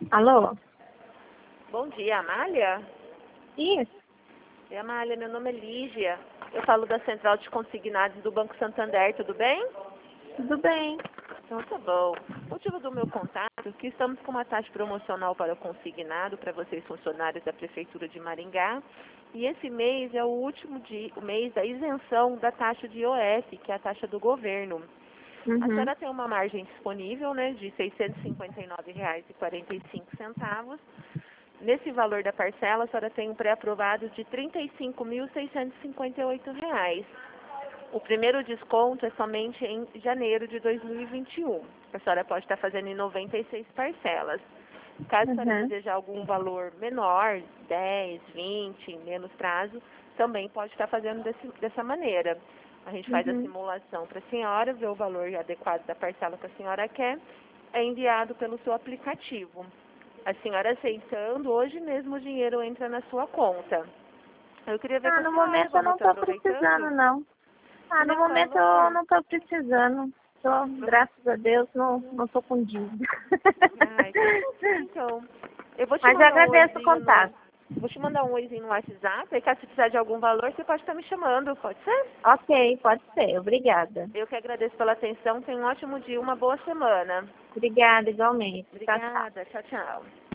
Alô? Bom dia, Amália? Isso, Amália, meu nome é Lígia. Eu falo da Central de Consignados do Banco Santander, tudo bem? tudo bem. Então tá bom. O motivo do meu contato é que estamos com uma taxa promocional para o consignado para vocês funcionários da Prefeitura de Maringá. E esse mês é o último o mês da isenção da taxa de IOF, que é a taxa do governo. A Uhum. senhora tem uma margem disponível, né, de R$ 659,45. Nesse valor da parcela, a senhora tem um pré-aprovado de R$ 35.658. O primeiro desconto é somente em janeiro de 2021. A senhora pode estar fazendo em 96 parcelas. Caso a senhora Uhum. desejar algum valor menor, 10, 20, em menos prazo, também pode estar fazendo dessa maneira. A gente faz a Uhum. simulação para a senhora, vê o valor adequado da parcela que a senhora quer, é enviado pelo seu aplicativo. A senhora aceitando, hoje mesmo o dinheiro entra na sua conta. Eu queria ver com a No senhora, momento eu vamos não estar tô precisando, aproveitando? não. No Não, é momento eu valor. não tô precisando. Graças a Deus, não tô com dívida. Ai, tá tudo bem, então. Eu vou te Mas eu mandar um agradeço o oizinho contato. Vou te mandar um oizinho no WhatsApp, aí caso você precisar de algum valor, você pode estar me chamando, pode ser? Ok, pode ser. Obrigada. Eu que agradeço pela atenção, tenha um ótimo dia, uma boa semana. Obrigada, igualmente. Tchau, tchau. Obrigada, tchau, tchau.